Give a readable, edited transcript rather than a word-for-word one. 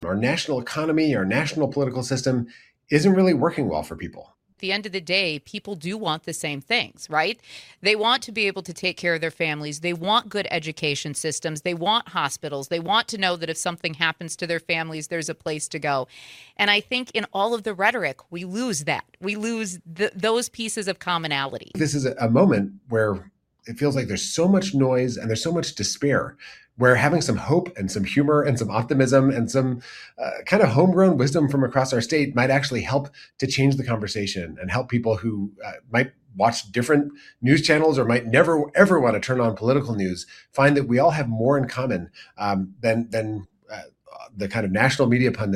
our national economy, our national political system isn't really working well for people. The end of the day, people do want the same things, right? They want to be able to take care of their families. They want good education systems. They want hospitals. They want to know that if something happens to their families, there's a place to go. And I think in all of the rhetoric, we lose that. We lose those pieces of commonality. This is a moment where it feels like there's so much noise and there's so much despair, where having some hope and some humor and some optimism and some kind of homegrown wisdom from across our state might actually help to change the conversation and help people who might watch different news channels or might never ever want to turn on political news find that we all have more in common than the kind of national media pundits